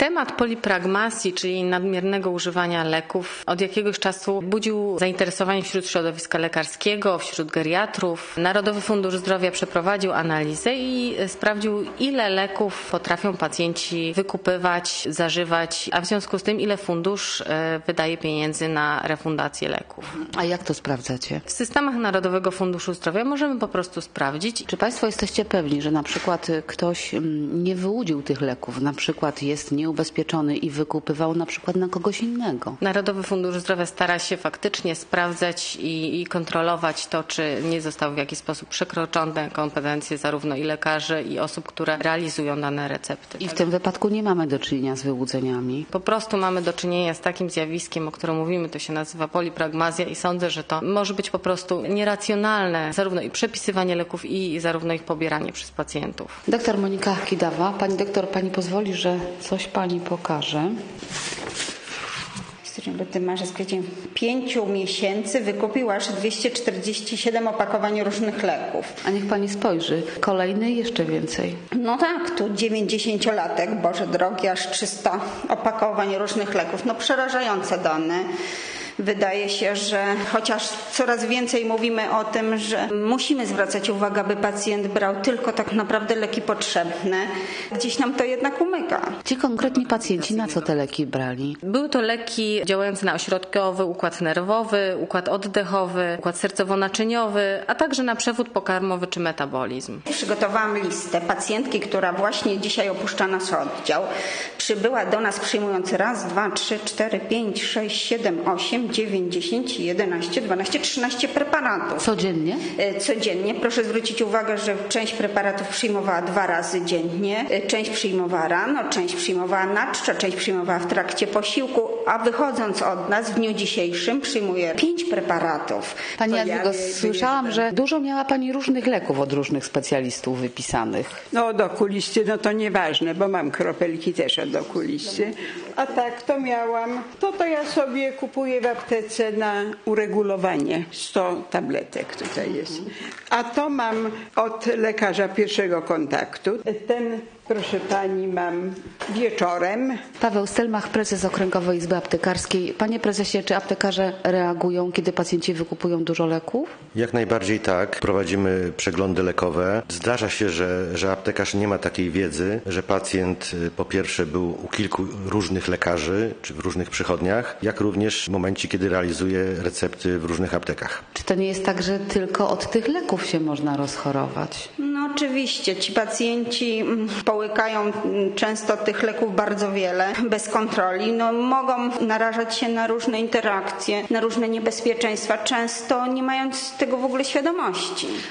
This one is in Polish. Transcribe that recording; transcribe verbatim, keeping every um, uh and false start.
Temat polipragmasji, czyli nadmiernego używania leków, od jakiegoś czasu budził zainteresowanie wśród środowiska lekarskiego, wśród geriatrów. Narodowy Fundusz Zdrowia przeprowadził analizę i sprawdził, ile leków potrafią pacjenci wykupywać, zażywać, a w związku z tym, ile fundusz wydaje pieniędzy na refundację leków. A jak to sprawdzacie? W systemach Narodowego Funduszu Zdrowia możemy po prostu sprawdzić. Czy Państwo jesteście pewni, że na przykład ktoś nie wyłudził tych leków, na przykład jest nieubezpieczony i wykupywał na przykład na kogoś innego? Narodowy Fundusz Zdrowia stara się faktycznie sprawdzać i, i kontrolować to, czy nie zostały w jakiś sposób przekroczone kompetencje zarówno i lekarzy, i osób, które realizują dane recepty. I w tym wypadku nie mamy do czynienia z wyłudzeniami? Po prostu mamy do czynienia z takim zjawiskiem, o którym mówimy, to się nazywa polipragmazja i sądzę, że to może być po prostu nieracjonalne, zarówno i przepisywanie leków, i zarówno ich pobieranie przez pacjentów. Doktor Monika Kidawa. Pani doktor, pani pozwoli, że coś pani pokaże. Ty masz z pięciu miesięcy wykupił aż dwieście czterdzieści siedem opakowań różnych leków. A niech pani spojrzy. Kolejny jeszcze więcej. No tak, tu dziewięćdziesięciolatek, Boże drogi, aż trzysta opakowań różnych leków. No przerażające dane. Wydaje się, że chociaż coraz więcej mówimy o tym, że musimy zwracać uwagę, aby pacjent brał tylko tak naprawdę leki potrzebne, gdzieś nam to jednak umyka. Ci konkretni pacjenci na co te leki brali? Były to leki działające na ośrodkowy układ nerwowy, układ oddechowy, układ sercowo-naczyniowy, a także na przewód pokarmowy czy metabolizm. Przygotowałam listę pacjentki, która właśnie dzisiaj opuszcza nasz oddział. Przybyła do nas przyjmując raz, dwa, trzy, cztery, pięć, sześć, siedem, osiem, dziewięć, dziesięć, jedenaście, dwanaście, trzynaście preparatów. Codziennie? Codziennie. Proszę zwrócić uwagę, że część preparatów przyjmowała dwa razy dziennie, część przyjmowała rano, część przyjmowała na czczo, część przyjmowała w trakcie posiłku, a wychodząc od nas w dniu dzisiejszym przyjmuje pięć preparatów. Pani Jadwigo, słyszałam, że dużo miała pani różnych leków od różnych specjalistów wypisanych. No od okulisty, no to nieważne, bo mam kropelki też od okulisty. A tak to miałam, to to ja sobie kupuję w aptece na uregulowanie. sto tabletek tutaj jest. A to mam od lekarza pierwszego kontaktu. Ten, proszę pani, mam wieczorem. Paweł Stelmach, prezes Okręgowej Izby Aptekarskiej. Panie prezesie, czy aptekarze reagują, kiedy pacjenci wykupują dużo leków? Jak najbardziej tak. Prowadzimy przeglądy lekowe. Zdarza się, że, że aptekarz nie ma takiej wiedzy, że pacjent po pierwsze był u kilku różnych lekarzy, czy w różnych przychodniach, jak również w momencie, kiedy realizuje recepty w różnych aptekach. Czy to nie jest tak, że tylko od tych leków się można rozchorować? No oczywiście, ci pacjenci połykają często tych leków bardzo wiele, bez kontroli. No, mogą narażać się na różne interakcje, na różne niebezpieczeństwa, często nie mając tego w ogóle świadomości.